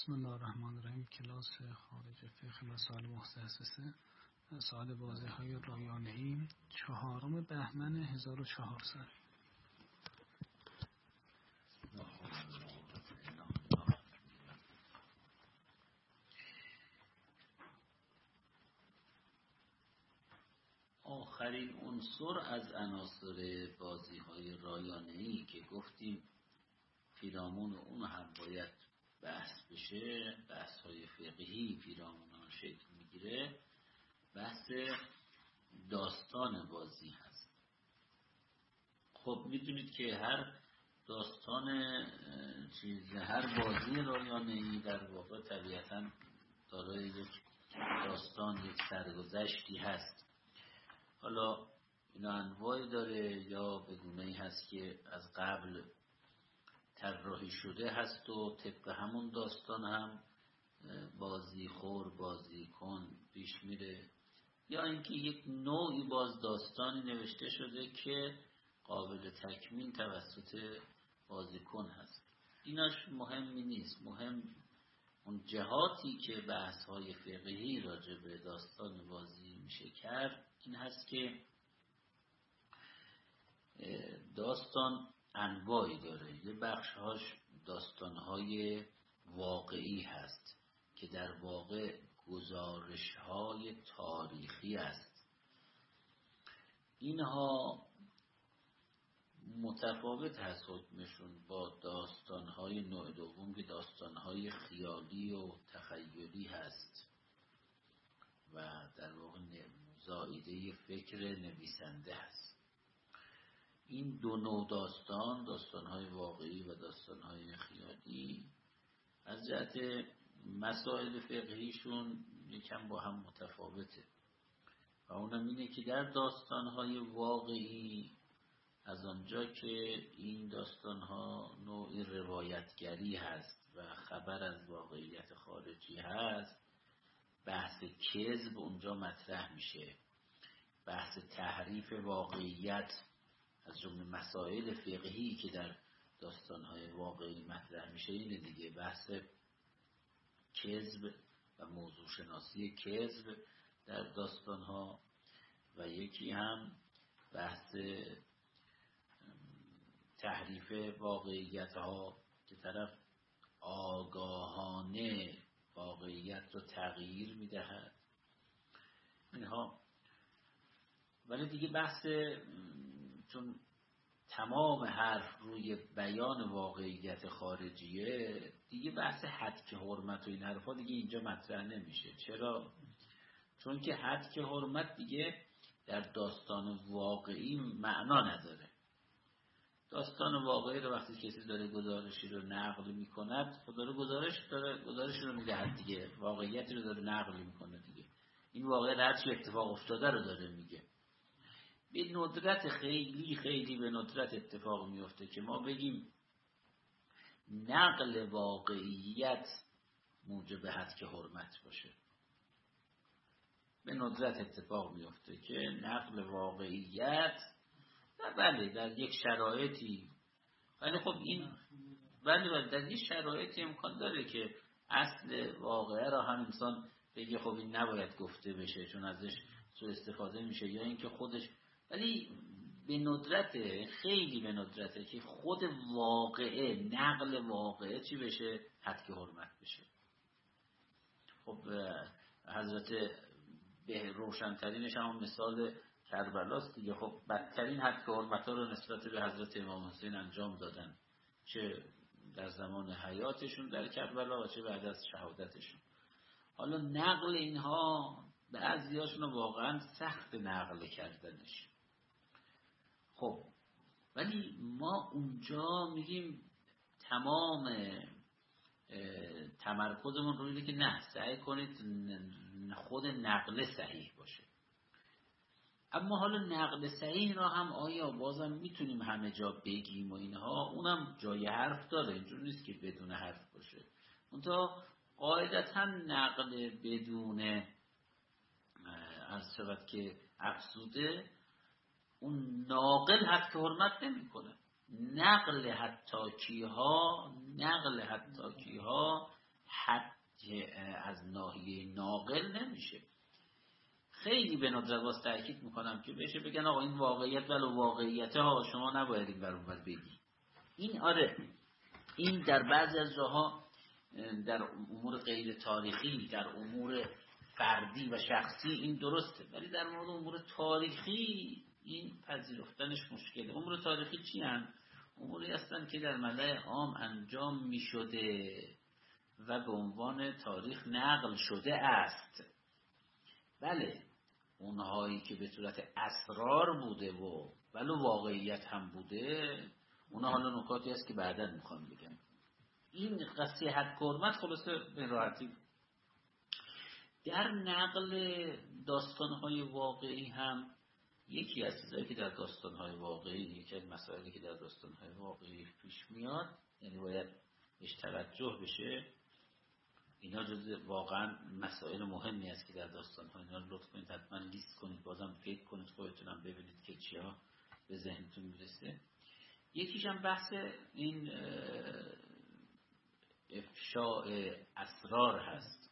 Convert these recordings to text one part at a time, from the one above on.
بسم الله الرحمن الرحیم. کلاس خارج فقه مسائل مستحسسه مسائل بازی‌های رایانه‌ای 4 بهمن 1400. آخرین عنصر از عناصر بازی‌های رایانه‌ای که گفتیم پیرامون اون هم باید بحث بشه، بحث‌های فقهی پیرامون اون شکل میگیره، بحث داستان بازی هست. خب میدونید که هر داستان هر بازی رایانه‌ای در واقع طبیعتاً دارای یک داستان، یک سرگذشتی هست. حالا این انواعی داره یا به گونه‌ای هست که از قبل طراحی شده هست و طبق همون داستان هم بازی خور بازی کن پیش میره، یا اینکه یک نوعی باز داستانی نوشته شده که قابل تکمیل توسط بازیکن هست. ایناش مهمی نیست، مهم اون جهاتی که بحث‌های فقهی راجع به داستان بازی میشه کرد این هست که داستان انواعی داره. یه بخش‌هاش داستان‌های واقعی هست که در واقع گزارش‌های تاریخی است. اینها متفاوت هست حکمشون با داستان‌های نوع دوم که داستان‌های خیالی و تخیلی هست و در واقع زائیده فکر نویسنده هست. این دو نوع داستان‌های واقعی و داستان‌های خیالی از جهت مسائل فقهیشون یکم با هم متفاوته و اونم اینه که در داستان‌های واقعی از آنجا که این داستان‌ها نوعی روایتگری هست و خبر از واقعیت خارجی هست، بحث کذب اونجا مطرح میشه، بحث تحریف واقعیت از جمله مسائل فقهی که در داستان‌های واقعی مطرح میشه اینه دیگه، بحث کذب و موضوع شناسی کذب در داستان‌ها، و یکی هم بحث تحریف واقعیت‌ها که طرف آگاهانه واقعیت رو تغییر میدهد اینها. ولی دیگه بحث چون تمام حرف روی بیان واقعیت خارجیه دیگه بحث حد حرمت و این حرفا دیگه اینجا مطرح نمیشه. چرا؟ چون که حد حرمت دیگه در داستان واقعی معنا نداره. داستان واقعی رو وقتی کسی داره گزارشی رو نقل میکند خود داره گزارش رو میدهد دیگه، واقعیتی رو داره نقل میکنه دیگه. این واقعیت هر چی اتفاق افتاده رو داره میگه. به ندرت خیلی به ندرت اتفاق میفته که ما بگیم نقل واقعیت موجب حد حرمت باشه. به ندرت اتفاق میفته که نقل واقعیت بله در یک شرایطی، ولی خب این بله در یک شرایطی امکان داره که اصل واقعه را هم انسان بگه خب این نباید گفته بشه چون ازش سوء استفاده میشه، یا اینکه خودش، ولی به ندرته، خیلی به ندرته که خود واقعه، نقل واقعه چی بشه؟ حد حرمت بشه. خب حضرت به روشنترینش هم مثال کربلاست دیگه. خب بدترین حد حرمت ها رو نسبت به حضرت امام حسین انجام دادن، چه در زمان حیاتشون در کربلا و چه بعد از شهادتشون. حالا نقل اینها بعضیاشون واقعا سخت نقل کردنش. خب ولی ما اونجا میگیم تمام تمرکزمون روی اینه که نه، سعی کنید خود نقل صحیح باشه. اما حالا نقل صحیح را هم آیا بازم میتونیم همه جا بگیم و اینها، اونم جای حرف داره، اینجور نیست که بدون حرف باشه. منتها قاعدتا نقل بدون عرض شود که افزوده اون ناقل حد حرمت نمی کنه. نقل حتی کیها حد ناحیه ناقل نمیشه. خیلی به ندرت باز تاکید میکنم که بشه بگن آقا این واقعیت ولو واقعیته ها، شما نباید این بر اون بر بگی. این آره، این در بعضی از جاها در امور غیر تاریخی، در امور فردی و شخصی این درسته، ولی در مورد امور تاریخی این پذیرفتنش مشکله. امور تاریخی چی هستند؟ اموری هستند که در ملأ عام انجام می شده و به عنوان تاریخ نقل شده است. بله، اونهایی که به صورت اسرار بوده و ولو واقعیت هم بوده، اونها حالا نکاتی هست که بعداً میخوام بگم. این قصه حد حرمت خلاصه به راحتی در نقل داستان‌های واقعی هم یکی از چیزایی که در داستان‌های واقعی، یکی از مسائلی که در داستان‌های واقعی پیش میاد، یعنی باید بهش توجه بشه. اینا جزء واقعا مسائل مهمی است که در داستان‌ها، اینا رو لطف کنید حتما لیست کنید، بازم فکر کنید، خودتونم ببینید که چیا به ذهنتون میرسه. یکیش هم بحث این افشاء اسرار هست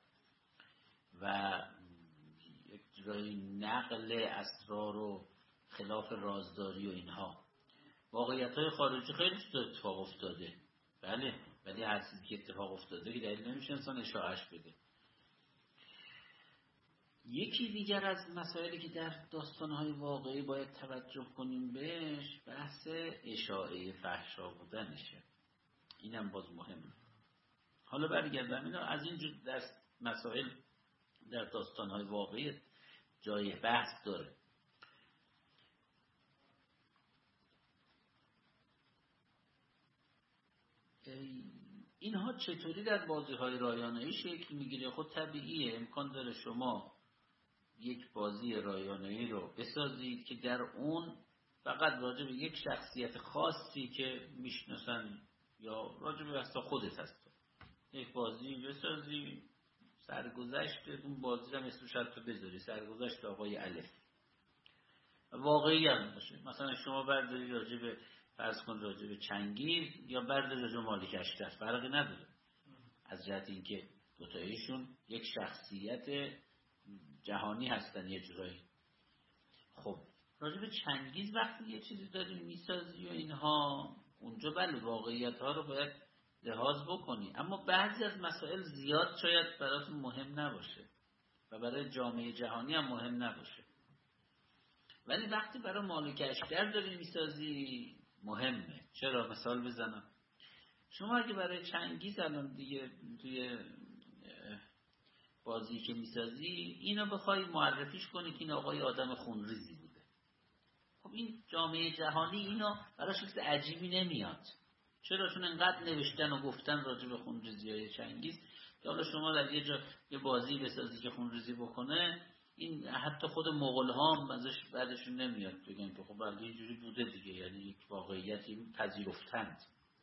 و یک جورایی نقل اسرار و خلاف رازداری و اینها. واقعیت‌های خارجی خیلی اتفاق افتاده، بله، ولی هر چیزی که اتفاق افتاده که دلیل نمیشه انسان اشاعه‌اش بده. یکی دیگر از مسائلی که در داستان‌های واقعی باید توجه کنیم بهش، بحث اشاعه فحشا بودنشه. اینم باز مهمه. حالا برگردم اینا از این در مسائل در داستان‌های واقعی جای بحث داره. اینها چطوری در بازی‌های رایانه‌ای شکل میگیره؟ خود طبیعیه، امکان داره شما یک بازی رایانه‌ای رو بسازید که در اون فقط راجع به یک شخصیت خاصی که میشناسن یا راجع به اصلا خودت هست یک بازی بسازی، سرگذشت اون بازی رو اسمش حتی بذاری سرگذشت آقای الف، واقعی هم باشه. مثلا شما برداری راجع به فرض کن راجع به چنگیز یا برداری راجع به مالک اشتر، فرقی نداره از جهت اینکه دوتایشون یک شخصیت جهانی هستن یه جورایی. خب راجع به چنگیز وقتی یه چیزی داری میسازی و اینها، اونجا بله واقعیت ها رو باید لحاظ بکنی، اما بعضی از مسائل زیاد شاید براتون مهم نباشه و برای جامعه جهانی هم مهم نباشه، ولی وقتی برای مالک اشتر داری میسازی مهمه. چرا؟ مثال بزنم. شما اگه برای چنگیز الان دیگه توی بازی که میسازی اینو بخوای معرفیش کنی که این آقای آدم خونریزی بوده، خب این جامعه جهانی اینو براش چیز عجیبی نمیاد. چرا؟ چون انقدر نوشتن و گفتن راجع به خونریزی‌های چنگیز که حالا شما در یه جا یه بازی بسازی که خونریزی بکنه، این حتی خود مغول‌ها هم ازش بعدشون نمیاد بگن که خب بله اینجوری بوده دیگه، یعنی یک واقعیتی پذیرفتند.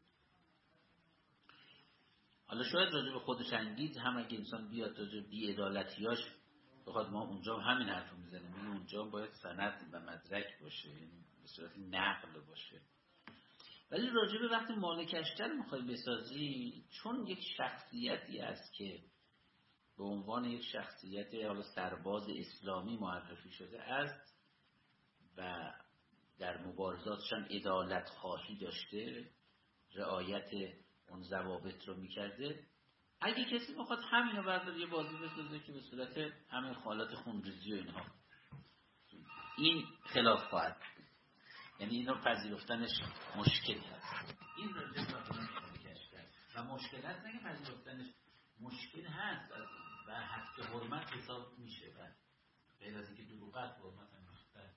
حالا شاید راجع به خود چنگیز هم اگه انسان بیاد راجع به بی‌عدالتیاش بخواد، ما اونجا هم همین حرفو میزنیم، این اونجا باید سند و مدرک باشه، یعنی به صورت نقل باشه. ولی راجع به وقتی مالک اشتر میخوای بسازی، چون یک شخصیتی است که به عنوان یک شخصیت حالا سرباز اسلامی معرفی شده است و در مبارزاتش هم عدالت خواهی داشته، رعایت اون ضوابط رو میکرده، اگه کسی میخواد همینو برداره یه بازی بسازه که به صورت همین حالات خونریزی و اینها، این خلاف خواهد، یعنی اینو پذیرفتنش مشکلی هست. این راجع به مالک اشتر و مشکل هست، نه که پذیرفتنش مشکل هست و حد حرمت حساب میشه و غیر از اینکه دروغت حرمت هم میشه.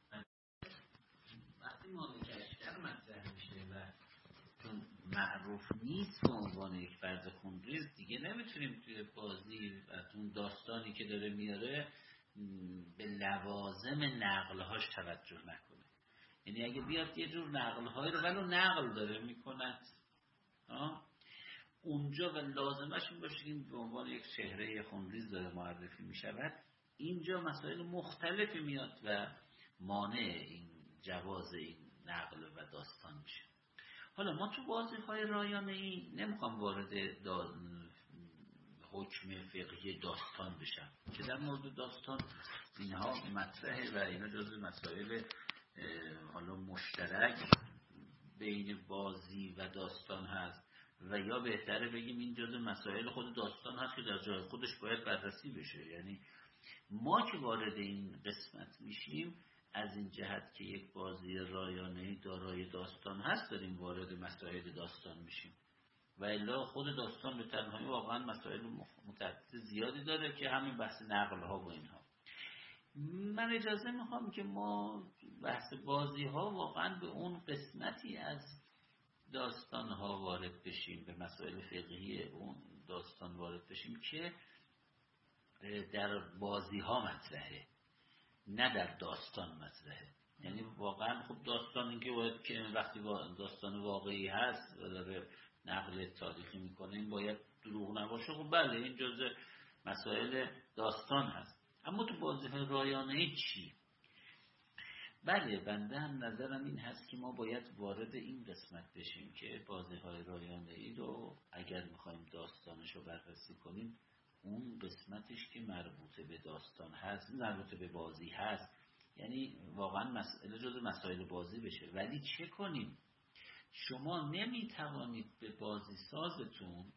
وقتی مالک اشتر مطرح میشه و چون معروف نیست به عنوان یک فرد خونریز، دیگه نمیتونیم توی بازی و اون داستانی که داره میاره به لوازم نقلهاش توجه نکنه. یعنی اگه بیاد یه جور نقلهای رو ولو نقل داره میکند اونجا و لازمش این باشه که به عنوان یک چهره خونریز داره معرفی میشود، اینجا مسائل مختلفی میاد و مانع این جواز این نقل و داستان میشه. حالا ما تو بازی‌های رایانه‌ای نمیخوام وارد حکم فقهی داستان بشن که در مورد داستان اینها مطرحه و اینا جزو مسائل حالا مشترک بین بازی و داستان هست و یا بهتره بگیم این جزو مسائل خود داستان هست که در جای خودش باید بررسی بشه. یعنی ما که وارد این قسمت میشیم از این جهت که یک بازی رایانه‌ای دارای داستان هست داریم وارد مسائل داستان میشیم و الا خود داستان به تنهایی واقعا مسائل متعدد زیادی داره که همین بحث نقل ها و اینها. من اجازه میخوام که ما بحث بازی ها واقعا به اون قسمتی از داستان ها وارد بشیم، به مسائل فقهی اون داستان وارد بشیم که در بازی ها مطرحه نه در داستان مطرحه. یعنی واقعا خب داستان اینکه باید که وقتی داستان واقعی هست و داره نقل تاریخی میکنه این باید دروغ نباشه، خب بله این جزء مسائل داستان هست. اما تو بازی های رایانه‌ای چی؟ بله بنده هم نظرم این هست که ما باید وارد این قسمت بشیم که بازی های رایانه‌ای رو اگر میخوایم داستانش رو بررسی کنیم اون قسمتش که مربوط به داستان هست مربوط به بازی هست یعنی واقعا مسئله جز مسائل بازی بشه. ولی چه کنیم؟ شما نمیتوانید به بازی سازتون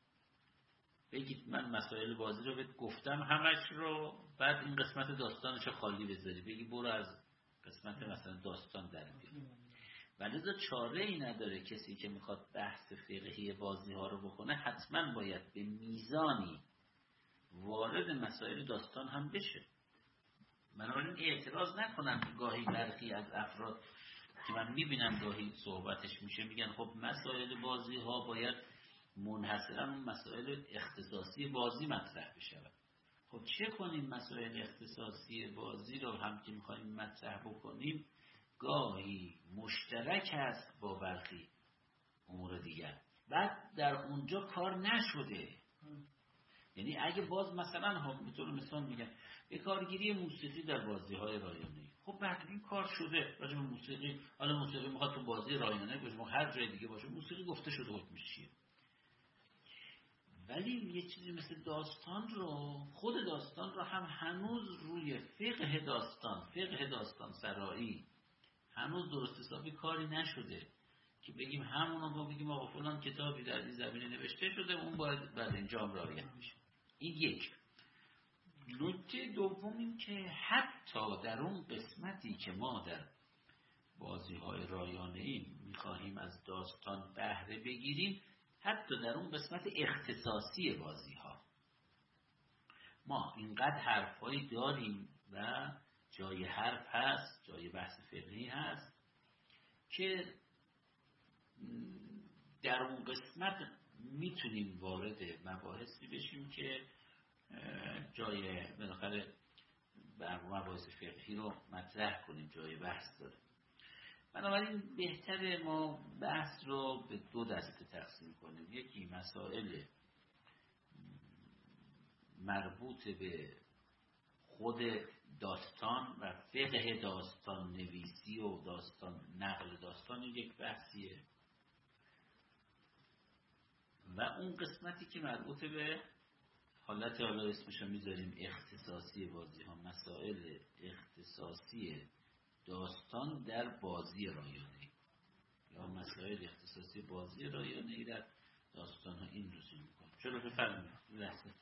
بگید من مسائل بازی رو بهت گفتم همش رو بعد این قسمت داستانش رو خالی بذاری بگی برو از قسمت مثلا داستان در بیار. ولی چاره ای نداره. کسی که میخواد بحث فقهی بازی ها رو بکنه حتما باید به میزانی وارد مسائل داستان هم بشه. بنابراین اعتراض نکنم که گاهی برخی از افراد که من میبینم گاهی صحبتش میشه میگن خب مسائل بازی ها باید منحصرا اون مسائل اختصاصی بازی مطرح بشه. خب چه کنیم؟ مسائل اختصاصی بازی رو هم که میخوایم مطرح بکنیم گاهی مشترک است با برخی امور دیگر بعد در اونجا کار نشده. یعنی اگه باز مثلا هم به طور مثال میگن به کارگیری موسیقی در بازی های رایانه‌ای، خب بعد این کار شده راجع به موسیقی، حالا موسیقی میخواد تو بازی رایانه باشه هر جای دیگه باشه موسیقی گفته شده حکمش چیه. ولی یه چیزی مثل داستان رو خود داستان رو هم هنوز روی فقه داستان سرایی هنوز درست حسابی کاری نشده که بگیم همون رو بگیم آقا فلان کتابی در این زمینه نوشته شده اون باید بعد اینجا هم رعایت بشه. این یک. نکته دوم این که حتی در اون قسمتی که ما در بازی های رایانه‌ای میخواهیم از داستان بهره بگیریم حتی در اون قسمت اختصاصی بازی ها ما اینقدر حرفایی داریم و جای حرف هست جای بحث فقهی هست که در اون قسمت میتونیم وارد مباحثی بشیم که جای بالاخره مباحث فقهی رو مطرح کنیم جای بحث داره. بنابراین بهتره ما بحث رو به دو دسته تقسیم کنیم. یکی مسائل مربوط به خود داستان و فقه داستان نویسی و داستان نقل داستان یک بحثیه و اون قسمتی که مربوط به حالت حالا اسمشو میذاریم اختصاصی بازی ها، مسائل اختصاصی داستان در بازی رایانه‌ای یا مسائل اختصاصی بازی رایانه‌ای در داستان ها این رسوم میکنم. چرا بفرمایید لحظه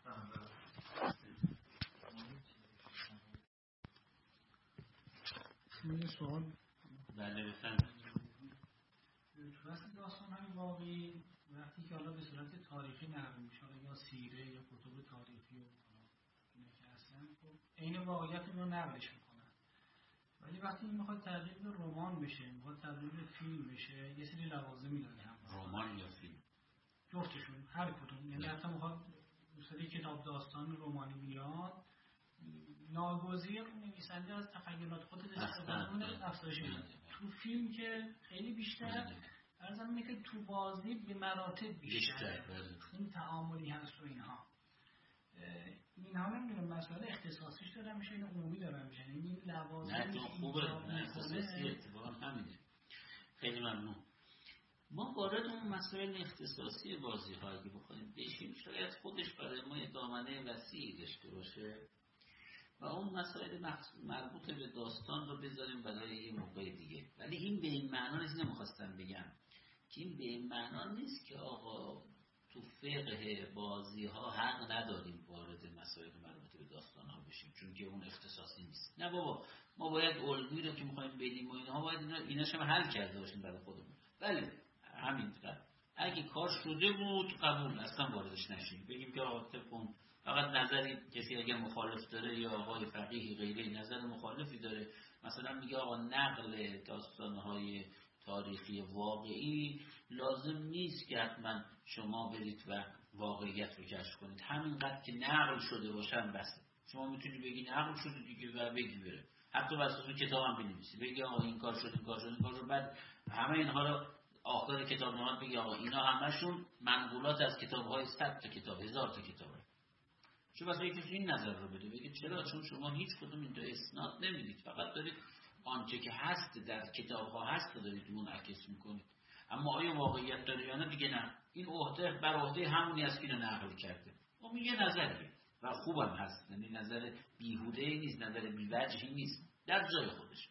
یه سوال. بله بفرمایید. تو اصل داستان های واقعی وقتی که حالا به صورت تاریخی نقل میشه یا سیره یا کتب تاریخی و اینا که اصلا عین واقعیت رو نقلش میکنن، ولی وقتی این میخواد تبدیل به رمان بشه میخواد تبدیل به فیلم بشه یه سری لوازمی داره هم رمان یا فیلم جفتشون هر کدوم. یعنی حتی میخواد سری کتاب داستان رومانی بیاد ناگزیر نویسنده از تخیلات خودش استفاده کنه افزایش بده. تو فیلم که خیلی بیشتر ارزم اینه که تو بازی به مراتب بیشتر این تعاملی هست و اینها نمیدونم مسئله اختصاصیش داره میشه این عمومی داره میشه این لوازم نه خوبه نه اختصاصی اتفاقا همینه. خیلی ممنون. ما وارد اون مسائل اختصاصی بازی ها اگه بخوایم بشیم شاید خودش برای ما دامنه وسیعی داشته باشه و اون مسائل مربوط به داستان رو بذاریم برای یه موقع دیگه. ولی این به این معنا نیست، نمیخواستم بگم که این به این معنا نیست که آقا تو فقه بازی ها حق نداریم وارد مسائل مربوط به داستان ها بشیم چون که اون اختصاصی نیست. نه بابا، ما باید الگویی رو که میخوایم بدیم و اینها باید ایناش هم حل کرده باشیم برای خودمون. ولی همین قدر اگه کار شده بود قبول، اصلا واردش نشیم، بگیم که آقا طبق فقط نظری کسی اگر مخالف داره یا آقای فقیهی غیره نظر مخالفی داره مثلا میگه آقا نقل داستانهای تاریخی واقعی لازم نیست که حتما شما برید و واقعیت رو کشف کنید، همینقدر که نقل شده باشن بسه. شما میتونی بگی نقل شده دیگه و بگی بره، حتی واسه کتاب هم بنویسی بگی آقا این کار شد این کار شد این کار شد، بعد همه اینها رو آخر کتاب نامه بگی آقا اینا همشون منقولات از کتاب‌های 100 تا کتاب 1000 تا کتابه. چون واسه یکی این نظر رو بده بگید چرا؟ چون شما هیچ کدوم این دو اسناد نمیدید، فقط دارید آنچه که هست در کتاب‌ها هست رو دارید منعکس میکنید. اما آیا واقعیت داره یا نه دیگه نه، این عهده بر عهده همونی است که اینو نقل کرده. اون یه نظریه و خوبم هست، یعنی نظر بیهوده‌ای نیست، نظر بی‌وجهی نیست، در جای خودش.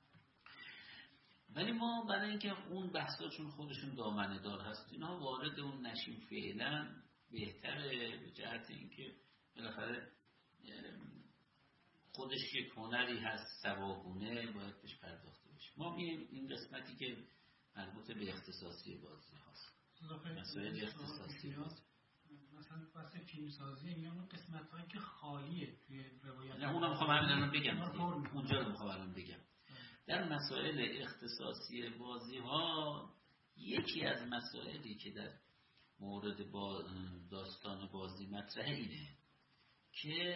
ولی ما برای اینکه اون بحثا چون خودشون دامنه دار هست اینا وارد اون نشیم فعلا بهتره، به جهت اینکه بالاخره خودش یک هنری هست سواگونه باید بهش پرداخته بشه. ما این قسمتی که مربوط به اختصاصی بازی هست، مسائل اختصاصی بازی، مثلا واسه فیلم سازی اینا قسمت هایی که خالیه توی روایت، نه اونم میخوام همین بگم، اونجا رو میخوام الان بگم. در مسائل اختصاصی بازی ها یکی از مسائلی که در مورد با داستان بازی مطرحه اینه که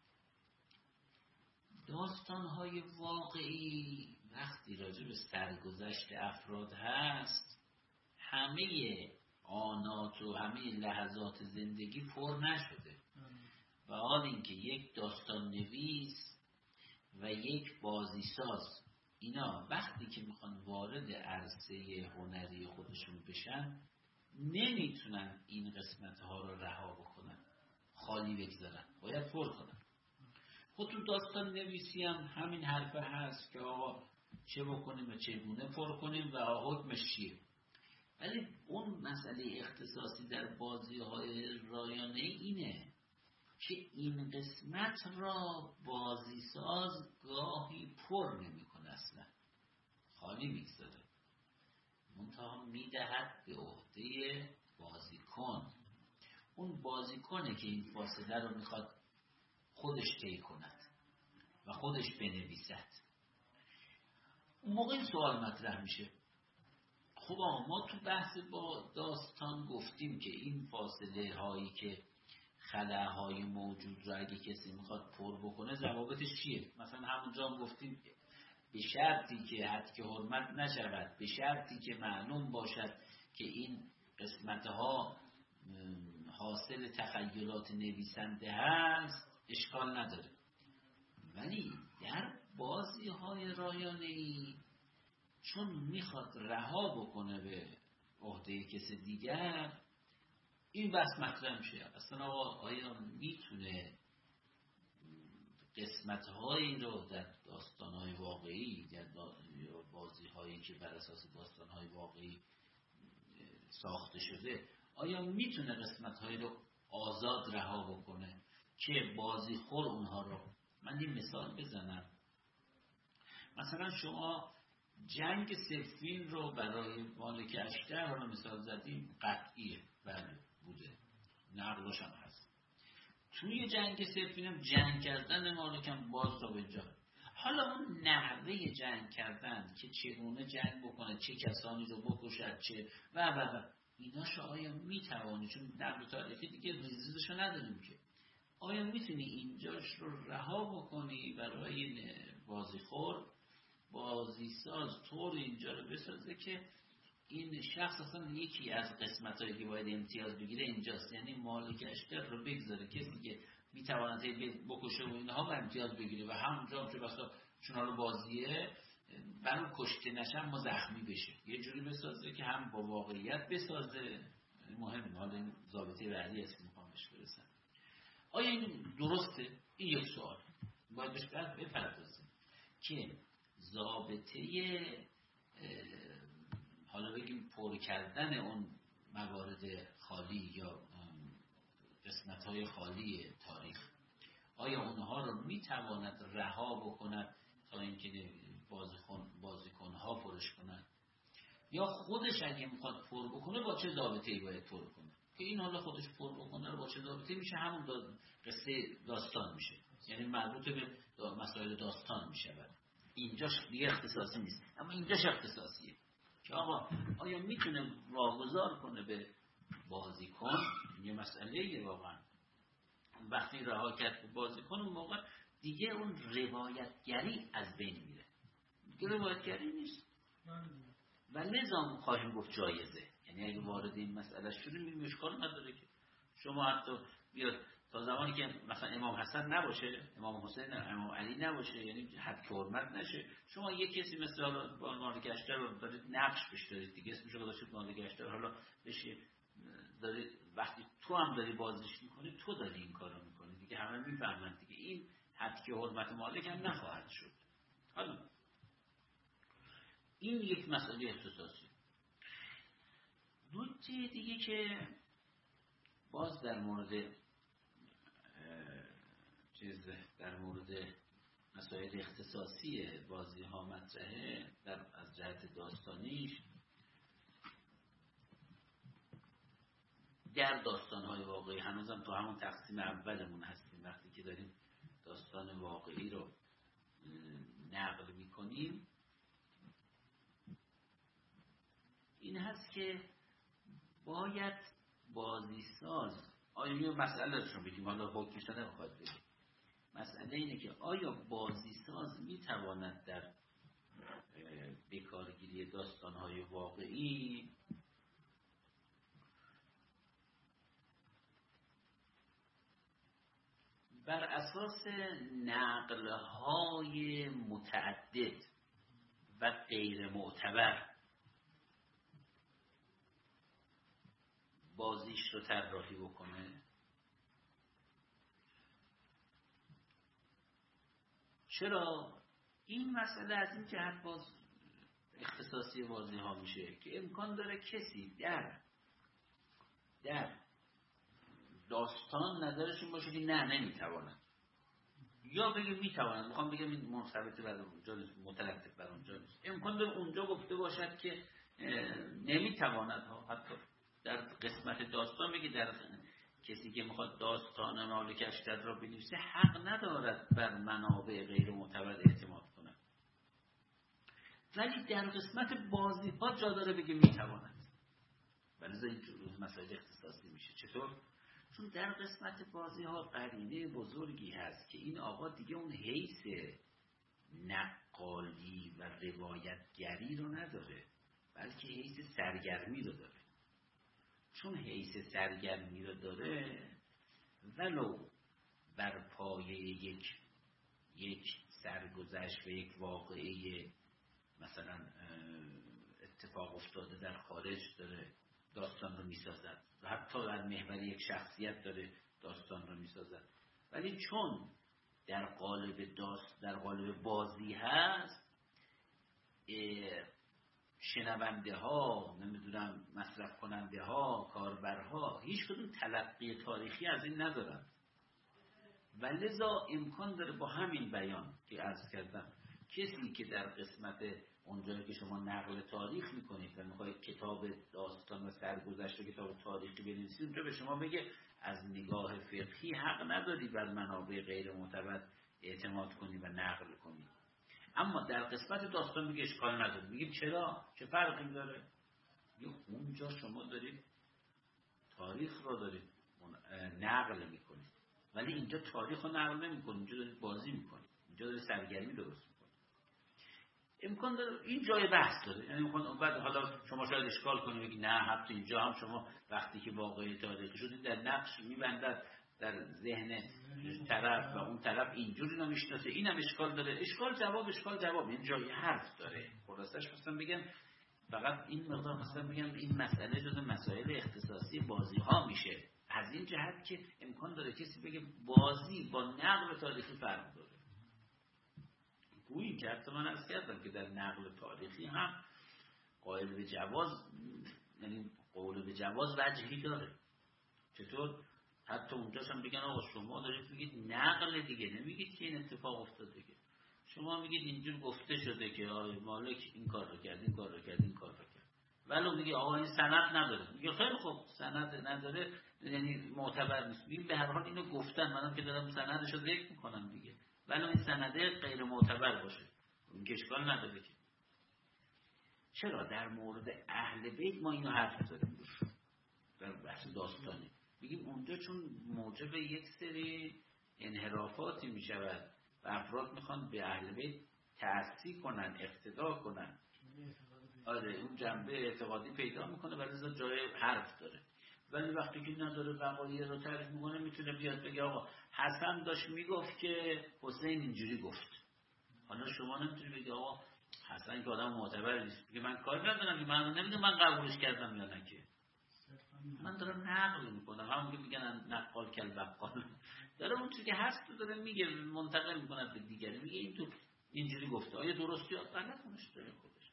داستان‌های واقعی وقتی راجع به سرگذشت افراد هست همه آنات و همه لحظات زندگی پر نشده و حال اینکه یک داستان نویس و یک بازیساز اینا وقتی که میخوان وارد عرصه هنری خودشون بشن نمیتونن این قسمت‌ها رو رها بکنن، خالی بگذارن، باید پر کنن. خود تو داستان نویسی هم همین حرفه هست که آقا چه بکنیم و چگونه پر کنیم و حکمش چیه. ولی اون مسئله اختصاصی در بازی‌های رایانه اینه که این قسمت را بازیساز گاهی پر نمی‌کنه، اصلا خالی می‌گذاره، منتها میدهد به عهده بازیکن. اون بازیکنه که این فاصله رو میخواد خودش طی کند و خودش بنویسد. اون موقع این سوال مطرح میشه خب آقا ما تو بحث با داستان گفتیم که این فاصله هایی که خلاهای موجود رو اگه کسی میخواد پر بکنه ضوابطش چیه؟ مثلا همونجا هم گفتیم به شرطی که حد که حرمت نشود، به شرطی که معلوم باشد که این قسمتها حاصل تخیلات نویسنده هست اشکال نداره. ولی در بازی های رایانه‌ای چون میخواد رها بکنه به عهده کسی دیگر این بحث مطرح میشه. اصلا آیا میتونه قسمت‌هایی رو در داستان‌های واقعی یا بازی‌هایی که بر اساس داستان‌های واقعی ساخته شده آیا میتونه قسمت‌هایی رو آزاد رها بکنه که بازیخور اونها رو؟ من این مثال بزنم. مثلا شما جنگ صفین رو برای مالک اشتر رو مثال زدیم، قطعیه بله بوده، نقلش هم هست. توی جنگ صفینم جنگ کردن مالکم باز تا به اینجا. حالا اون نحوه جنگ کردن که چگونه جنگ بکنه، چه کسانی رو بکشد، چه و ایناشو آیا میتوانی، چون نقل تاریخی دیگه ریزیزشو نداریم که، آیا میتونی اینجاش رو رها بکنی برای بازیخور؟ بازیساز طور اینجا رو بسازه که این شخص اصلا یکی از قسمتایی که باید امتیاز بگیره اینجاست، یعنی مالک اشتر رو بگذاره کسی که میتواند بکشه و اینها و امتیاز بگیره و همونجا هم که بسا چون حالا بازیه برای کشته نشن ما زخمی بشه، یه جوری بسازه که هم با واقعیت بسازه. مهمه، حالا این ضابطه بعدی است که میخوام بهش برسم. آیا این درسته؟ این یک سوال باید بهش بپردازیم که ضابطه حالا بگیم پر کردن اون موارد خالی یا قسمت‌های خالی تاریخ، آیا اونها رو میتواند رها بکند تا اینکه بازیکن‌ها پرش کنند، یا خودش اگه میخواد پر بکنه با چه ضابطه‌ای باید پر کنه که این حالا خودش پر بکنه رو با چه ضابطه‌ای میشه همون قصه داستان میشه، یعنی مربوط به مسائل داستان میشه. اینجاش دیگه اختصاصی نیست، اما اینجاش اختصاصیه که آقا آیا میتونه واگذار کنه به بازیکن. یه مسئله واقعا وقتی رها کرد به بازیکن اون موقع دیگه اون روایتگری از بین میره، دیگه روایتگری نیست و نظام خواهیم گفت جایزه. یعنی اگه وارد این مسئله شدیم میگیم اشکال نداره که شما حتی بیاد تا زمانی که مثلا امام حسن نباشه، امام حسین، امام علی نباشه، یعنی حد که حرمت نشه، شما یک کسی مثل حالا نالگشتر رو دارید نقش بش دارید دیگه، اسمش رو داشتید نالگشتر، حالا بشه دارید وقتی تو هم داری بازیش میکنی تو داری این کارو میکنی دیگه، همه میفهمن دیگه این حد که حرمت مالک هم نخواهد شد. حالا این یک مسئله اختصاصی. نکته دیگه که باز در مورد در مورد مسائل اختصاصی بازی ها مطرحه از جهت داستانیش، در داستان های واقعی هنوزم تو همون تقسیم اولمون هستیم، وقتی که داریم داستان واقعی رو نقل میکنیم، این هست که باید بازیساز، آیا یه مسئله رو بگیم، حالا حکمش نمیخواد بگیم، مسئله اینه که آیا بازیساز میتواند در بکارگیری داستان‌های واقعی بر اساس نقل‌های متعدد و غیر معتبر بازیش رو طراحی بکنه؟ چرا؟ این مسئله از این جهت باز اختصاصی بازی ها میشه که امکان داره کسی در داستان نظرش این باشه که نه نمیتواند، یا بگه میتواند، میخوام بگم این مرتبط بر اونجا نیست، مترتب بر اونجا نیست، امکان داره اونجا گفته باشد که نمیتواند ها، حتی در قسمت داستان بگه در کسی که میخواد داستان مالکشتر را بنویسه حق ندارد بر منابع غیر معتبر اعتماد کنه، ولی در قسمت بازی ها جا داره بگه میتواند. ولی این مسائل اختصاصی میشه. چطور؟ چون در قسمت بازی ها قرینه بزرگی هست که این آقا دیگه اون حیث نقالی و روایتگری رو نداره، بلکه حیث سرگرمی رو داره. چون حیث سرگرمی رو داره، ولو بر پایه یک سرگذشت و یک واقعه مثلا اتفاق افتاده در خارج داره داستان رو میسازد و حتی در محور یک شخصیت داره داستان رو میسازد، ولی چون در قالب بازی هست، شنونده ها، نمیدونم مصرف کننده ها، کاربرها هیچ کدوم تلقی تاریخی از این ندارن و لذا امکان داره با همین بیان که عرض کردم کسی که در قسمت اونجایی که شما نقل تاریخ میکنید و میخواید کتاب داستان و سرگذشت و کتاب تاریخی بنویسید، اونجا به شما بگه از نگاه فقهی حق نداری بر منابع غیر معتبر اعتماد کنی و نقل کنی. اما در قسمت داستان میگه اشکال نداره. میگیم چرا؟ چه فرقی داره؟ اونجا شما دارید تاریخ رو دارید نقل میکنید، ولی اینجا تاریخ رو نقل نمیکنید، اینجا دارید بازی میکنید، اینجا دارید سرگرمی درست میکنید. امکان داره این جای بحث داره، یعنی امکان بعد حالا شما شاید اشکال کنید بگید نه حتی اینجا هم شما وقتی که واقعی تاریخی شدید در نقش میبندد در ذهن طرف و اون طرف اینجوری نمیشناسه، اینم اشکال داره. اشکال جواب این جای حرف داره. خلاصش مثلا بگم فقط این مقدار مثلا بگم این مسئله جز مسائل اختصاصی بازی ها میشه از این جهت که امکان داره کسی بگه بازی با نقل تاریخی فرق داره. گویی که حتی من عرض کردم که در نقل تاریخی هم قائل به جواز، یعنی قول به جواز وجهی داره. چطور؟ حتی اونجاش هم بگن آقا شما دارید میگید نقل دیگه، نمیگید که این اتفاق افتاده، که شما میگید اینجور گفته شده که آقای مالک این کار رو کرد، این کار رو کرد، این کار رو کرد، ولی میگه آقا این سند نداره. میگه خیلی خوب سند نداره یعنی معتبر نیست. میگه به هر حال اینو گفتن، منم که دارم سندش رو ذکر میکنم دیگه، ولی این سنده غیر معتبر باشه، این که اشکال نداره. که چرا در مورد اهل بیت ما اینو حرف زدیم در بحث داستانی، میگیم اونجا چون موجب یک سری انحرافاتی میشود و افراد میخوان به اهل بیت تأسی کنن، اقتدا کنن، آره اون جنبه اعتقادی پیدا میکنه ولی از جای حرف داره. ولی وقتی که نداره وقایع رو تعریف میکنه، میتونه بیاد بگه آقا حسن داشت میگفت که حسین اینجوری گفت. حالا شما نمیتونی بگی آقا حسن که آدم معتبر نیست، که من کار ندارم، من نمیدونم من قبولش کردم یا نه، که من دارم نقل میکنم، همون که میگن نقال کل بقال، داره اون چیزی که هست رو داره میگه، منتقل میکنه به دیگری، میگه این تو اینجوری گفته، آیا درستی یا غلط اونش داره خودش.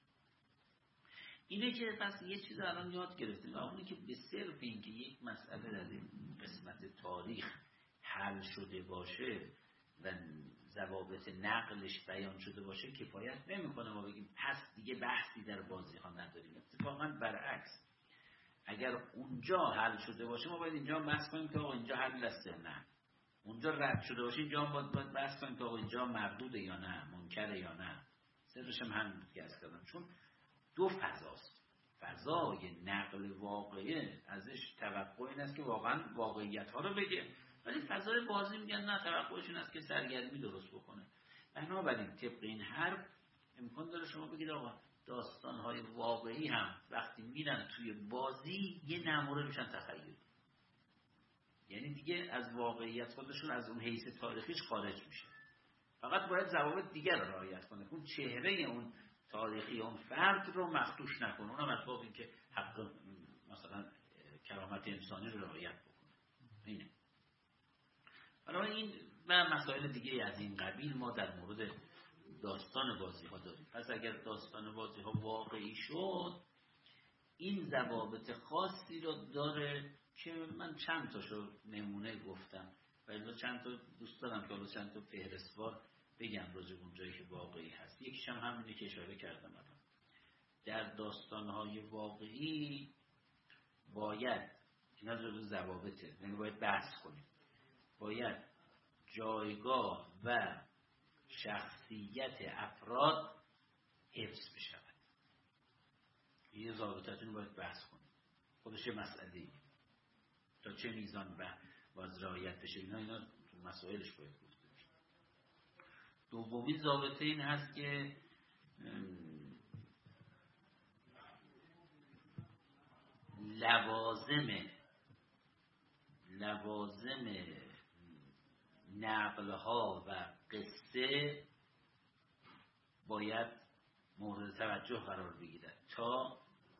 اینه که پس یه چیز الان یاد گرفتیم و اونی که به صرف این که یک مسئله در این قسمت تاریخ حل شده باشه و ضوابط نقلش بیان شده باشه کفایت نمیکنه ما بگیم پس دیگه بحثی در بازی ها نداریم. اتفاقا برعکس، اگر اونجا حل شده باشه ما باید اینجا بحث کنیم که آقا اینجا حل است نه، اونجا رد شده باشه اینجا باید بحث کنیم که آقا اینجا مردوده یا نه، منکره یا نه. سرش هم همین بود که از کردم، چون دو فضاست. فضای نقل واقعه ازش توقع این است که واقعا واقعیت ها رو بگه، ولی فضای بازی میگن نه، توقعش این است که سرگرمی درست بکنه. بنابراین طبق این حرف امکان داره شما بگید آقا داستان‌های واقعی هم وقتی میرن توی بازی یه نموره میشن تخیل، یعنی دیگه از واقعیت خودشون از اون حیث تاریخیش خارج میشه، فقط باید ضوابط دیگر رو رعایت کنه، اون چهره اون تاریخی اون فرد رو مخدوش نکنه، اونم از باب این که حق مثلا کرامت انسانی رو رعایت بکنه. اینه. برای این و مسائل دیگه از این قبیل ما در مورد داستان بازی ها داریم. پس اگر داستان بازی ها واقعی شد این ضوابط خاصی رو داره که من چند تاشو نمونه گفتم ولی چند تا دوست دارم که چند تا فهرستوار بگم راجع به اون جایی که واقعی هست. یکیش هم همینه که اشاره کردم الان. در داستان‌های واقعی باید اینا جزو ضوابطه، یعنی باید بحث کنیم، باید جایگاه و شخصیت افراد حفظ بشود. یه ضوابطتون باید بحث کنیم، خودش مسئله‌ای تا چه میزان باز رعایت بشه، اینا تو مسائلش باید گفته بشه. دومی ضابطه این هست که لوازم نقلها و قصه باید مورد توجه قرار بگیرد تا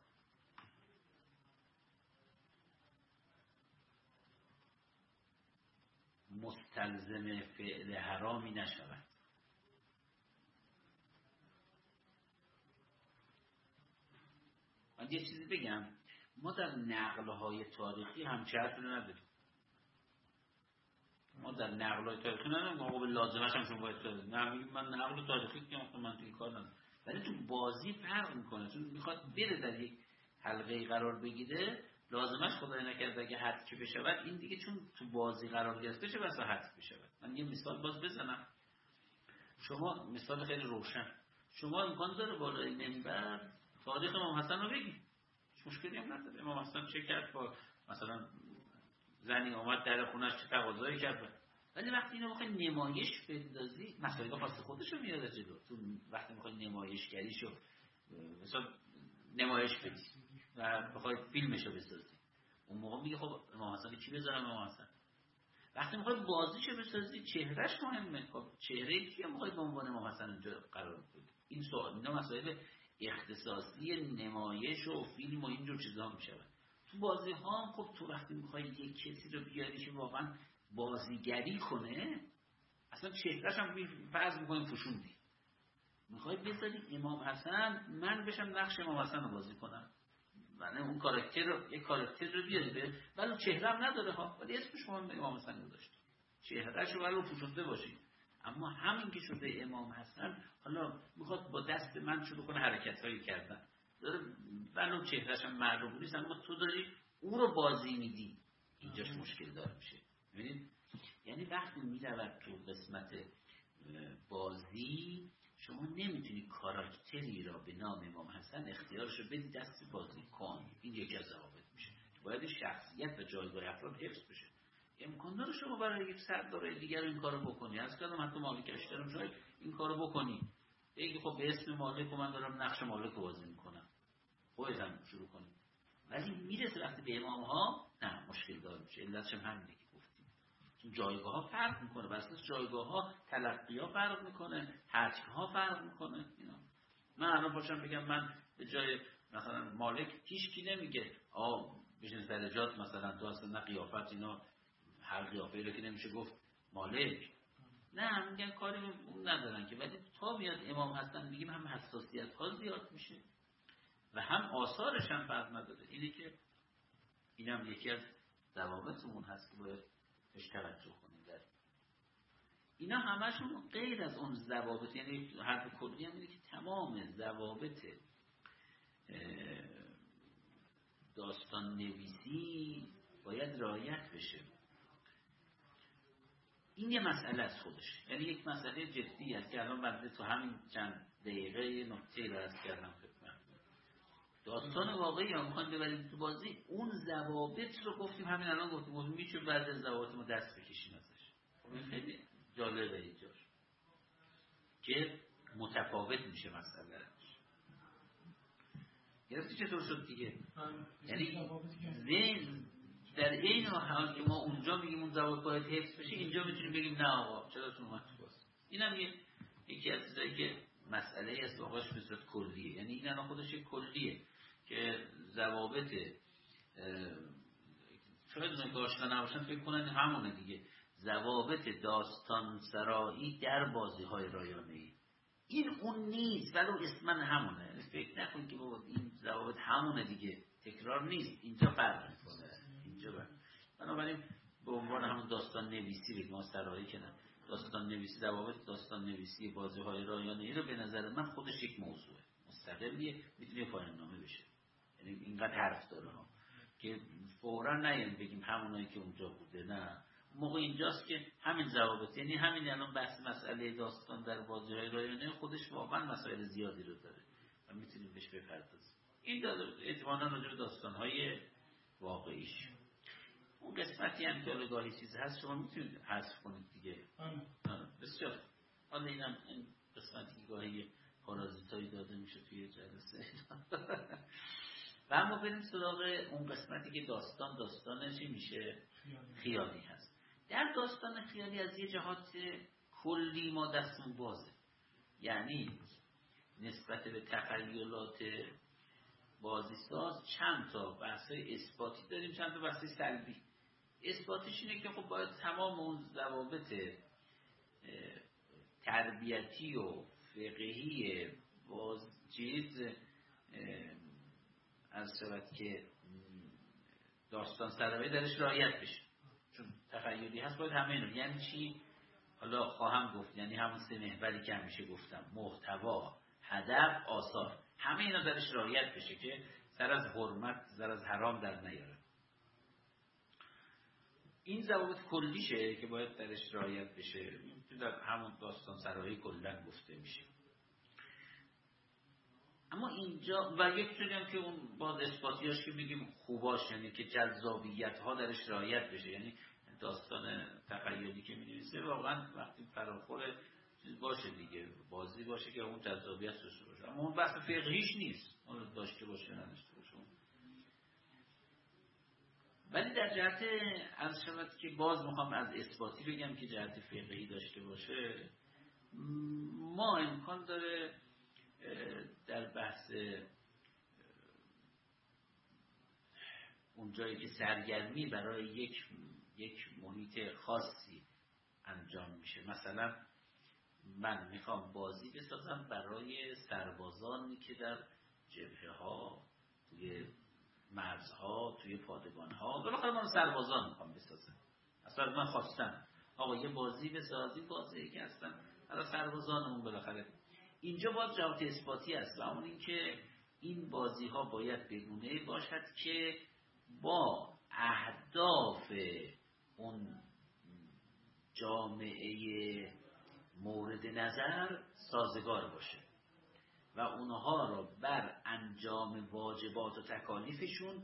مستلزم فعل حرامی نشود. من یه چیزی بگم، ما در نقل‌های تاریخی همچه حرفی نداریم. ما در نقل‌های تاریخی نداریم ما به لازمش هم شما باید تاریخی نمیگیم، من نقل تاریخی که من توی کار ندارم، ولی تو بازی فرق میکنه، چون میخواد بره در یک حلقه قرار بگیره، لازمش خدای نکرده اگه حذف بشود این دیگه چون تو بازی قرار گرفته چه بسا حذف بشود. من یه مثال باز بزنم، شما مثال خیلی روشن، شما امکان داره بالای منبر تاریخ امام حسن رو بگید، مشکلی هم نداره. امام حسن چه کرد با مثلا زنی اومد در خونش چه تقاضایی کرد، ولی وقتی اینو بخوای نمایش بندازی مسائل خاص خودش رو میاره جلو. تو وقتی میخوای نمایشگریشو مثلا نمایش بدی و بخوای فیلمشو بسازی، اون موقع میگه خب امام حسن چی بذارم امام حسن. وقتی میخوای بازیشو بسازی چهرهش مهمه، خب چهره کیو میخوای به عنوان امام حسن اونجا قرار بدی. این سوال، اینا مسائل اختصاصی نمایش و فیلم و اینجور چیزا میشود. تو تو بازی ها خب تو وقتی میخوای یک کسی رو بیاری که واقعا بازیگری کنه، اصلا چهرهش هم فرض میکنیم پوشوندی، میخوای بذاری امام حسن من بشم نقش امام حسن رو بازی کنم، من اون کاراکتر رو، یک کاراکتر رو بیاری ولی چهره هم نداره ها، ولی اسمش هم امام حسن گذاشت، چهرهش رو ولی پوشونده باشی، اما همین که شده امام حسن حالا میخواد با دست من شروع کنه حرکت‌هایی کردن، داره ولو چهرهش هم معلوم نیست اما تو داری او رو بازی میدی، اینجاش مشکل دار میشه. ببینید یعنی وقتی میرود تو قسمت بازی شما نمیتونی کاراکتری را به نام امام حسن اختیارش رو بدی دست بازی کن، این یکی از ضوابط میشه. باید شخصیت و جایگاه افراد حفظ بشه. امکان داره شما برای یک سردار دیگر این کارو بکنی، از کردم حتی مالک اشترم شاید این کارو بکنی، بگی خب به اسم مالک من دارم نقش مالک رو بازی میکنم، خودت هم شروع کنی، ولی میرسه وقتی به امام ها نه مشکل دار میشه. علتش هم همینه که گفتیم، چون جایگاه ها فرق میکنه، واسه جایگاه ها تلقی ها فرق میکنه، حجم ها فرق میکنه. اینا من الان باشم بگم من به جای مثلا مالک هیچ کی نمیگه بشین درجات مثلا تو اصلا نه قیافت اینا هر قیافه‌ای رو که نمیشه گفت مالک، نه میگن کاری اون ندارن که، ولی تا میاد امام حسن میگیم هم حساسیت ها زیاد میشه و هم آثارش هم فرق نداره. اینه که اینم یکی از ضوابطمون هست که باید بهش توجه کنیم. در اینا همشون غیر از اون ضوابط، یعنی حرف کلی هم اینه که تمام ضوابط داستان نویسی باید رعایت بشه. این یه مسئله از خودش، یعنی یک مسئله جدی است که الان بنده تو همین چند دقیقه نکته رو عرض کردم خدمت. داستان واقعی هم میخوایم ببریم تو بازی، اون ضوابط رو گفتیم، همین الان گفتیم میشه بعد از ضوابط ما دست بکشیم ازش. خب خیلی جالبه اینجاش که متفاوت میشه مسئله. گرفتی چطور شد دیگه؟ یعنی در این حال که ما اونجا میگیم اون ضوابط باید حفظ بشه، اینجا میتونیم بگیم نه آقا چرا تو اومد تو باز. اینم یکی از چیزایی که مسئله است واقعاش به صورت کلیه، یعنی این الان خودش یک کلیه که ضوابط شاید نگاشته نباشن فکر کنن همونه دیگه، ضوابط داستان سرایی در بازی‌های رایانه‌ای. این اون نیست ولو اسمن همونه، فکر نکن که بابا این ضوابط همونه دیگه، تکرار نیست، اینجا فرق میکنه. اینجا بنابراین به عنوان همون داستان نویسی بگیم، ما سرایی که نه، داستان نویسی، ضوابط داستان نویسی بازی‌های رایانه‌ای رو به نظر من خودش یک موضوعه مستقلیه، میتونه پایان نامه بشه. یعنی اینقدر حرف داره ها که فوراً نیایم بگیم همونایی که اونجا بوده، نه، موقع اینجاست که همین ضوابط، یعنی همین الان بحث مسئله داستان در بازی‌های رایانه خودش واقعا مسائل زیادی رو داره و میتونیم بهش بپردازیم. این احتمالاً راجع به داستان‌های واقعیش. اون قسمتی هم که الگاهی چیز هست شما میتونید حذف کنید دیگه. بسیار. حالا اینم این قسمتی که گاهی پارازیتایی داده میشه توی جلسه. و اما بریم سراغ اون قسمتی که داستانش میشه خیالی هست. در داستان خیالی از یه جهات کلی ما دستمون بازه، یعنی نسبت به تخیلات بازیساز چند تا بحث‌های اثباتی داریم، چند تا بحث سلبی. اثباتش اینه که خب باید تمام اون ضوابط تربیتی و فقهی از شود که داستان سرایی درش رعایت بشه، چون تخیلی هست باید همه اینو، یعنی چی؟ حالا خواهم گفت، یعنی همون سه محوری که همیشه گفتم، محتوا، هدف، آثار، همه اینا درش رعایت بشه که سر از حرمت، سر از حرام در نیاره. این ضوابط کلیشه که باید درش رعایت بشه، در همون داستان سرایی کلا گفته میشه. اما اینجا و یک چیزی هم که اون باز اثباتیاش که میگیم خوباش، یعنی که جذابیت ها درش رعایت بشه، یعنی داستان تخیلی که می‌نویسه واقعا وقتی فراخور چیز باشه دیگه، بازی باشه که اون جذابیت داشته باشه، اما اون بحث فقهیش نیست، اون داشته باشه نداشته باشه. ولی در جهت از شود که باز میخوام از اثباتی بگم که جهت فقهی داشته باشه، ما امکان داره در بحث اون جایی که سرگرمی برای یک محیط خاصی انجام میشه. مثلا من میخوام بازی بسازم برای سربازانی که در جبهه ها، توی مرزها، توی پادگان ها، بالاخره من سربازان میخوام بسازم. اصلا من خواستم آقا یه بازی بسازیم، بازی که هستن برای سربازانمون. بالاخره اینجا باید جهات اثباتی است و اون این که این بازی ها باید بگونه باشد که با اهداف اون جامعه مورد نظر سازگار باشه و اونها رو بر انجام واجبات و تکالیفشون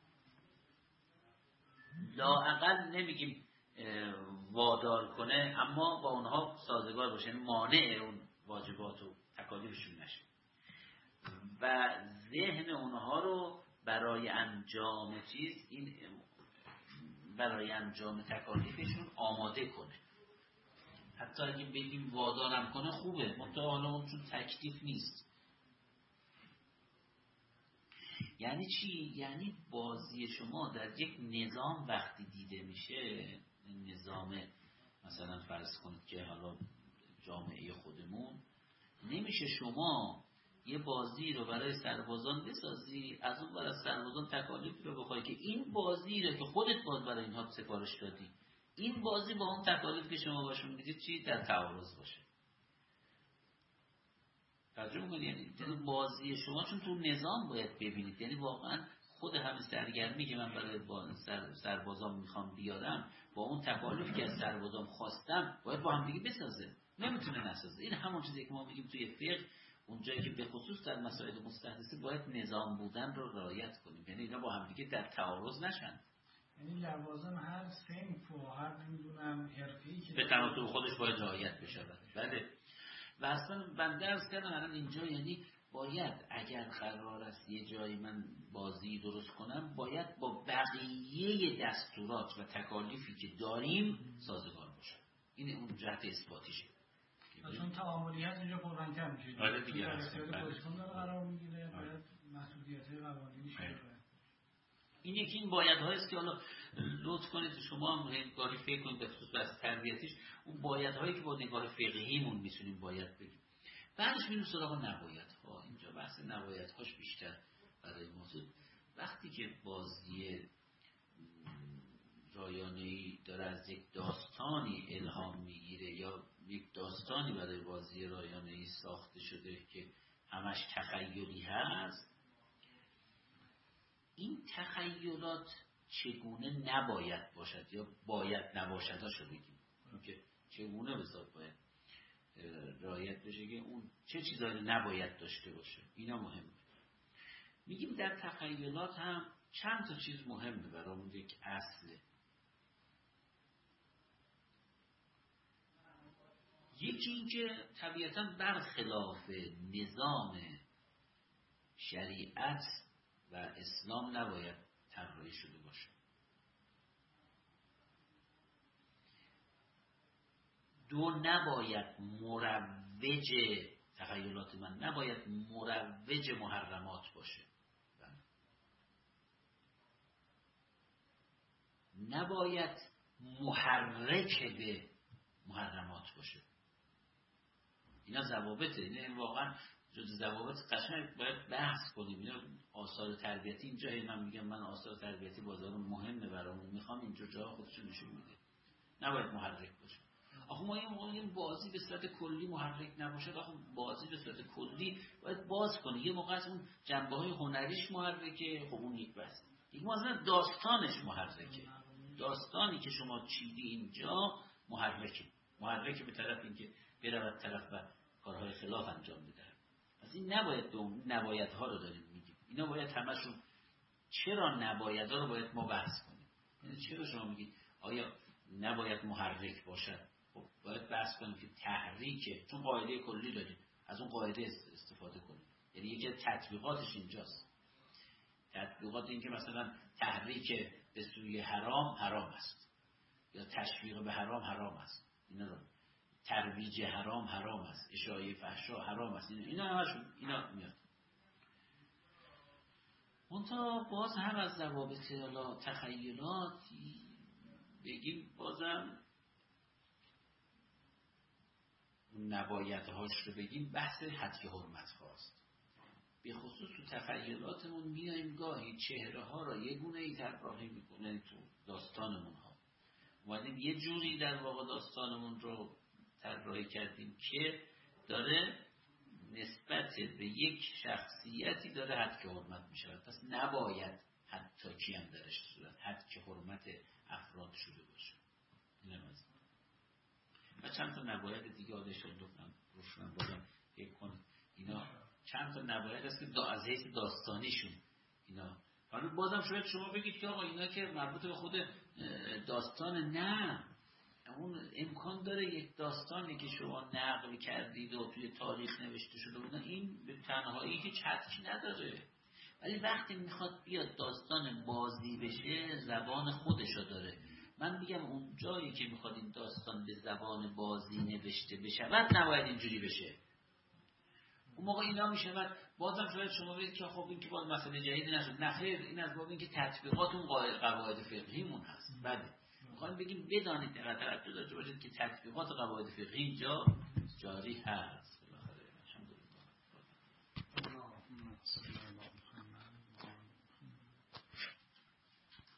لااقل نمیگیم وادار کنه، اما با اونها سازگار باشه، یعنی مانع اون واجبات و تکالیفشون نشه و ذهن اونها رو برای انجام برای انجام تکالیفشون آماده کنه. حتی اگه بگیم وادارم کنه خوبه، منتها حالا اون چون تکلیف نیست. یعنی چی؟ یعنی بازی شما در یک نظام وقتی دیده میشه، نظام مثلا فرض کنید که حالا جامعه خودمون، نمیشه شما یه بازی رو برای سربازان بسازی، از اون برای سربازان تکالیف رو بخوای که این بازی رو که خودت باید برای اینها سفارش دادی، این بازی با اون تکالیف که شما باشون میدید چی در تعارض باشه. ترجمه کنید، یعنی بازی شما چون تو نظام باید ببینید، یعنی واقعا خود همه سرگرمی که من برای سربازان میخوام بیارم با اون تکالیفی که از سربازان خواستم باید با هم دیگه بسازه، نمیتونه نسازه. این همون چیزی که ما میگیم توی فقه، اونجایی که به خصوص در مسائل مستحدثه باید نظام بودن رو رعایت کنیم، یعنی اینا با هم دیگه در تعارض نشن. یعنی لوازم هر صنف و هر نمیدونم حرفه‌ای که به تناسب خودش باید رعایت بشه. بله. و اصلا بنده عرض کردم الان اینجا، یعنی باید اگر قرار است یه جایی من بازی درست کنم، باید با بقیه دستورات و تکالیفی که داریم سازگار باشه. این اون جهت اثباتیشه. چون تعاملی هست اینجا پررنگ‌تر میشه. آره دیگه. در اختیار پوزیشن داره قرار میگیره، باید مسئولیت‌های قوانینی شه. این یکی این بایدهایی است که حالا لطف کنید شما هم نگاهی فکر کنید به خصوص بحث تربیتیش، اون بایدهایی که با نگاه فقهیمون میتونیم باید بگیم. بعدش میریم سراغ نبایدها. اینجا بحث نبایدهاش بیشتر برای موضوع. وقتی که بازی رایانه‌ای داره از یک داستانی الهام میگیره یا یک داستانی برای بازی رایانه‌ای ساخته شده که همش تخیلی هست، این تخیلات چگونه نباید باشد یا باید نباشد هاشو بگیم که چگونه بذات باید رعایت بشه که اون چه چیزایی نباید داشته باشه. اینا مهمه. میگیم در تخیلات هم چند تا چیز مهمه برامون. یک اصله. یکی این که طبیعتاً برخلاف نظام شریعت و اسلام نباید طراحی شده باشه. دو، نباید مروج تخیلات من نباید مروج محرمات باشه. نباید محرک به محرمات باشه. اینا ضوابطه. اینا واقعا جز ضوابط قشنگ باید بحث کنیم. اینا آثار تربیتی. اینجا من میگم من آثار تربیتی بازار مهمه برامون، میخوام اینجا جا خودشون نشون میده. نباید محرک باشه. آخه ما این بازی به صورت کلی محرک نباشه. آخه بازی به صورت کلی باید باز کنه. یه موقع از اون جنبه‌های هنریش محرکه، خب اون یک بحث. یک موقع داستانش محرکه. داستانی که شما چیدی اینجا محرکه به طرف اینکه برود طرف و کارهای خلاف انجام بده. از این نبایدها رو داریم میگیم. اینا باید همشون. چرا نبایدها رو باید ما بحث کنیم؟ یعنی چرا شما میگید آیا نباید محرک باشد؟ خب باید بحث کنیم که تحریکه، چون قاعده کلی داریم، از اون قاعده استفاده کنیم. یعنی یکی از تطبیقاتش اینجاست. تطبیقات این که مثلا تحریک به سوی حرام است یا تشویق به حرام است. اینا رو ترویج حرام است، اشاعه فحشا حرام است. اینا همشون اینا میاد. منتها باز هم از ضوابط تخیلات بگیم بازم نبایدهاش رو بگیم بحث حد حرمت هاست. به خصوص تو تخیلاتمون میایم گاهی چهره ها را یه گونه ای طراحی میکنه تو داستانمون ها. اومدیم یه جوری در واقع داستانمون رو طراحی کردیم که داره نسبت به یک شخصیتی داره حد که حرمت میشود. پس نباید حتی کیم درش صورت حد که حرمت افراد شده باشه. اینم از و چند تا نباید دیگه آدشان دوستم روشن بازم یک کن. اینا چند تا نباید است که از حیث داستانیشون اینا. حالا بازم شاید شما بگید که آقا اینا که مربوط به خود داستان، نه، اون امکان داره یک داستانی که شما نقل کردید و توی تاریخ نوشته شده بود این به تنهایی هیچ حدی نداره، ولی وقتی میخواد بیاد داستان بازی بشه زبان خودشو داره. من میگم اون جایی که میخواد این داستان به زبان بازی نوشته بشه بعد نباید اینجوری بشه. اون موقع اینا میشه بازم شاید شما بگید که خب این که باز مسئله جدیدی نشد. نه خیر، این از باب این که تطبیقات اون قواعد فقهیمون هست. بله میخوایم بگیم بدانید دقت داشته باشید که تطبیقات قواعد فقهی اینجا جاری هست.